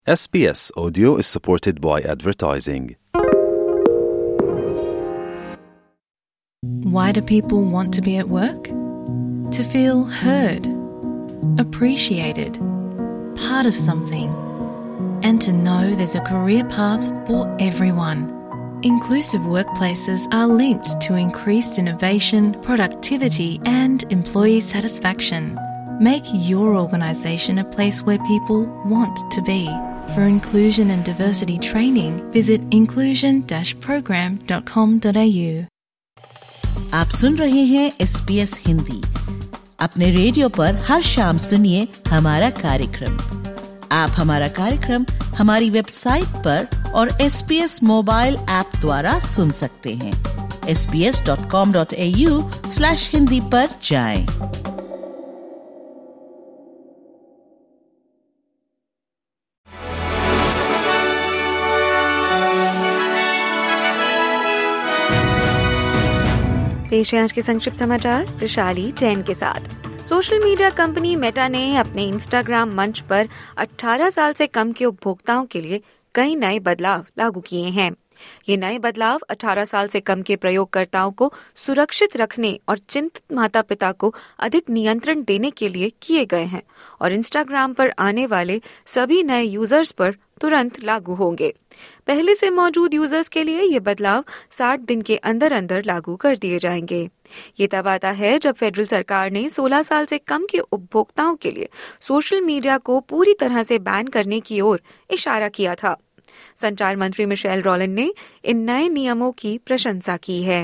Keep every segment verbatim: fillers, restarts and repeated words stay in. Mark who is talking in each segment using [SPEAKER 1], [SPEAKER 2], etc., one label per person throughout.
[SPEAKER 1] S B S Audio is supported by advertising.
[SPEAKER 2] Why do people want to be at work? To feel heard, appreciated, part of something, and to know there's a career path for everyone. Inclusive workplaces are linked to increased innovation, productivity, and employee satisfaction. Make your organisation a place where people want to be. For inclusion and diversity training, visit inclusion dash program dot com dot a u.
[SPEAKER 3] आप सुन रहे हैं S B S Hindi. अपने radio पर हर शाम सुनिए हमारा कार्यक्रम। आप हमारा कार्यक्रम हमारी वेबसाइट पर और S B S mobile app द्वारा सुन सकते हैं। S B S dot com dot A U slash Hindi पर जाएं।
[SPEAKER 4] पेश है आज के संक्षिप्त समाचार विशाली जैन के साथ। सोशल मीडिया कंपनी मेटा ने अपने इंस्टाग्राम मंच पर अठारह साल से कम के उपभोक्ताओं के लिए कई नए बदलाव लागू किए हैं। ये नए बदलाव अठारह साल से कम के प्रयोगकर्ताओं को सुरक्षित रखने और चिंतित माता पिता को अधिक नियंत्रण देने के लिए किए गए हैं और इंस्टाग्राम पर आने वाले सभी नए यूजर्स पर तुरंत लागू होंगे। पहले से मौजूद यूजर्स के लिए ये बदलाव साठ दिन के अंदर अंदर लागू कर दिए जाएंगे। ये तब आता है जब फेडरल सरकार ने सोलह साल से कम के उपभोक्ताओं के लिए सोशल मीडिया को पूरी तरह से बैन करने की ओर इशारा किया था। संचार मंत्री मिशेल रॉलन ने इन नए नियमों की प्रशंसा की है।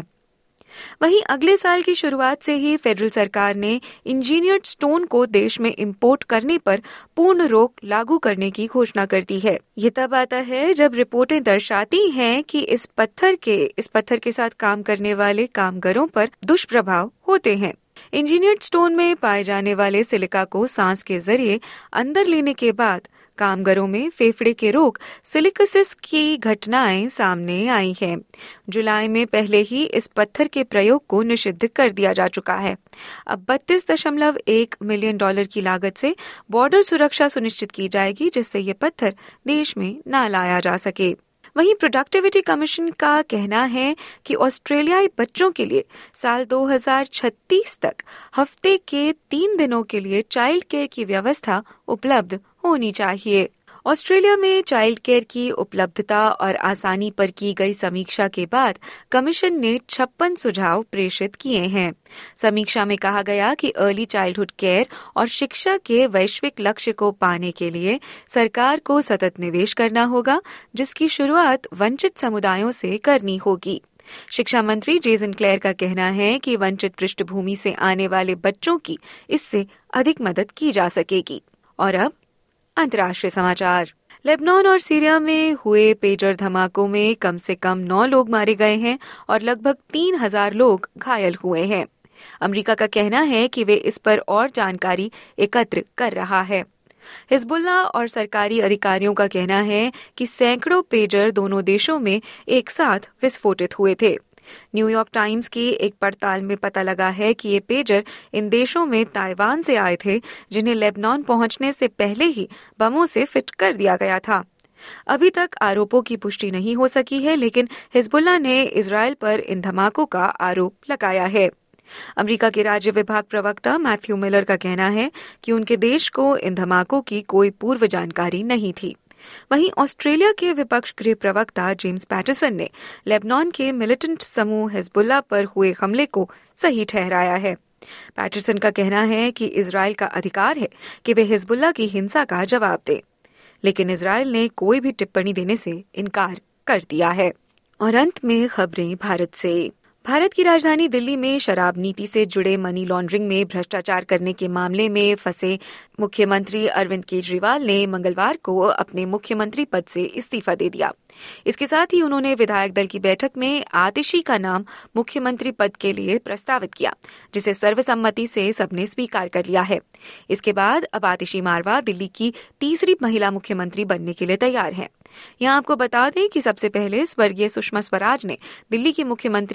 [SPEAKER 4] वहीं अगले साल की शुरुआत से ही फेडरल सरकार ने इंजीनियर्ड स्टोन को देश में इंपोर्ट करने पर पूर्ण रोक लागू करने की घोषणा कर दी है। ये तब आता है जब रिपोर्टें दर्शाती हैं कि इस पत्थर के इस पत्थर के साथ काम करने वाले कामगारों पर दुष्प्रभाव होते हैं। इंजीनियर्ड स्टोन में पाए जाने वाले सिलिका को सांस के जरिए अंदर लेने के बाद कामगारों में फेफड़े के रोग सिलिकोसिस की घटनाएं सामने आई हैं। जुलाई में पहले ही इस पत्थर के प्रयोग को निषिद्ध कर दिया जा चुका है। अब बत्तीस दशमलव एक मिलियन डॉलर की लागत से बॉर्डर सुरक्षा सुनिश्चित की जाएगी, जिससे ये पत्थर देश में न लाया जा सके। वहीं प्रोडक्टिविटी कमीशन का कहना है कि ऑस्ट्रेलियाई बच्चों के लिए साल दो हज़ार छत्तीस तक हफ्ते के तीन दिनों के लिए चाइल्ड केयर की व्यवस्था उपलब्ध होनी चाहिए। ऑस्ट्रेलिया में चाइल्ड केयर की उपलब्धता और आसानी पर की गई समीक्षा के बाद कमीशन ने छप्पन सुझाव प्रेषित किए हैं। समीक्षा में कहा गया कि अर्ली चाइल्डहुड केयर और शिक्षा के वैश्विक लक्ष्य को पाने के लिए सरकार को सतत निवेश करना होगा, जिसकी शुरुआत वंचित समुदायों से करनी होगी। शिक्षा मंत्री जेसन क्लेयर का कहना है कि वंचित पृष्ठभूमि से आने वाले बच्चों की इससे अधिक मदद की जा सकेगी। और अब अंतर्राष्ट्रीय समाचार। लेबनान और सीरिया में हुए पेजर धमाकों में कम से कम नौ लोग मारे गए हैं और लगभग तीन हजार लोग घायल हुए हैं। अमेरिका का कहना है कि वे इस पर और जानकारी एकत्र कर रहा है। हिजबुल्लाह और सरकारी अधिकारियों का कहना है कि सैकड़ों पेजर दोनों देशों में एक साथ विस्फोटित हुए थे। न्यूयॉर्क टाइम्स की एक पड़ताल में पता लगा है कि ये पेजर इन देशों में ताइवान से आए थे, जिन्हें लेबनान पहुंचने से पहले ही बमों से फिट कर दिया गया था। अभी तक आरोपों की पुष्टि नहीं हो सकी है, लेकिन हिजबुल्लाह ने इजरायल पर इन धमाकों का आरोप लगाया है। अमेरिका के राज्य विभाग प्रवक्ता मैथ्यू मिलर का कहना है कि उनके देश को इन धमाकों की कोई पूर्व जानकारी नहीं थी। वहीं ऑस्ट्रेलिया के विपक्ष गृह प्रवक्ता जेम्स पैटरसन ने लेबनान के मिलिटेंट समूह हिजबुल्लाह पर हुए हमले को सही ठहराया है। पैटरसन का कहना है कि इजरायल का अधिकार है कि वे हिजबुल्लाह की हिंसा का जवाब दे, लेकिन इजरायल ने कोई भी टिप्पणी देने से इनकार कर दिया है। और अंत में खबरें भारत से। भारत की राजधानी दिल्ली में शराब नीति से जुड़े मनी लॉन्ड्रिंग में भ्रष्टाचार करने के मामले में फंसे मुख्यमंत्री अरविंद केजरीवाल ने मंगलवार को अपने मुख्यमंत्री पद से इस्तीफा दे दिया। इसके साथ ही उन्होंने विधायक दल की बैठक में आतिशी का नाम मुख्यमंत्री पद के लिए प्रस्तावित किया, जिसे सर्वसम्मति से सबने स्वीकार कर लिया है। इसके बाद अब आतिशी मारवा दिल्ली की तीसरी महिला मुख्यमंत्री बनने के लिए तैयार हैं। यहाँ आपको बता दें कि सबसे पहले स्वर्गीय सुषमा स्वराज ने दिल्ली की मुख्यमंत्री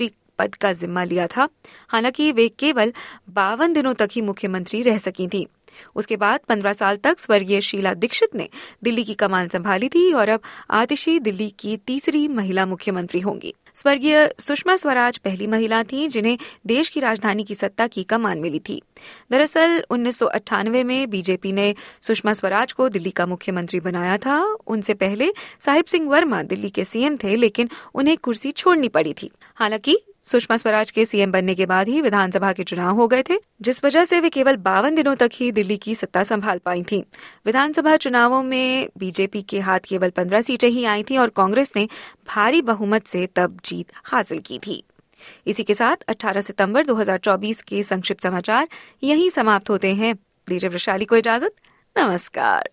[SPEAKER 4] पद का जिम्मा लिया था। हालांकि वे केवल बावन दिनों तक ही मुख्यमंत्री रह सकी थीं। उसके बाद पंद्रह साल तक स्वर्गीय शीला दीक्षित ने दिल्ली की कमान संभाली थी और अब आतिशी दिल्ली की तीसरी महिला मुख्यमंत्री होंगी। स्वर्गीय सुषमा स्वराज पहली महिला थीं जिन्हें देश की राजधानी की सत्ता की कमान मिली थी। दरअसल उन्नीस सौ अट्ठानवे में बीजेपी ने सुषमा स्वराज को दिल्ली का मुख्यमंत्री बनाया था। उनसे पहले साहिब सिंह वर्मा दिल्ली के सीएम थे, लेकिन उन्हें कुर्सी छोड़नी पड़ी थी। हालांकि सुषमा स्वराज के सीएम बनने के बाद ही विधानसभा के चुनाव हो गए थे, जिस वजह से वे केवल बावन दिनों तक ही दिल्ली की सत्ता संभाल पाई थीं। विधानसभा चुनावों में बीजेपी के हाथ केवल पंद्रह सीटें ही आई थीं और कांग्रेस ने भारी बहुमत से तब जीत हासिल की थी। इसी के साथ अठारह सितंबर दो हज़ार चौबीस के संक्षिप्त समाचार यहीं समाप्त होते हैं। दीजिए वैशाली को इजाजत। नमस्कार।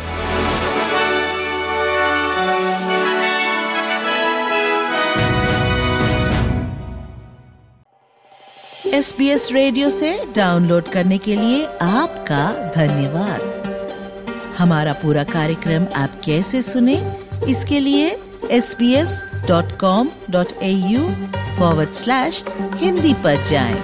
[SPEAKER 3] एस बी एस रेडियो से डाउनलोड करने के लिए आपका धन्यवाद। हमारा पूरा कार्यक्रम आप कैसे सुने, इसके लिए S B S dot com dot A U forward slash Hindi पर जाएं।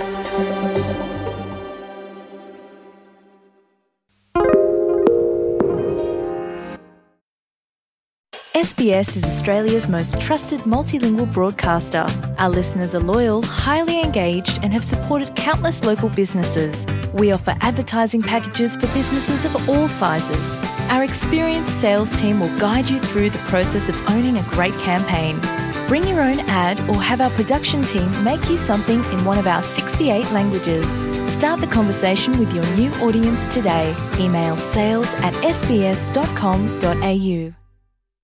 [SPEAKER 2] S B S is Australia's most trusted multilingual broadcaster. Our listeners are loyal, highly engaged, and have supported countless local businesses. We offer advertising packages for businesses of all sizes. Our experienced sales team will guide you through the process of owning a great campaign. Bring your own ad or have our production team make you something in one of our sixty-eight languages. Start the conversation with your new audience today. Email sales at s b s dot com dot a u.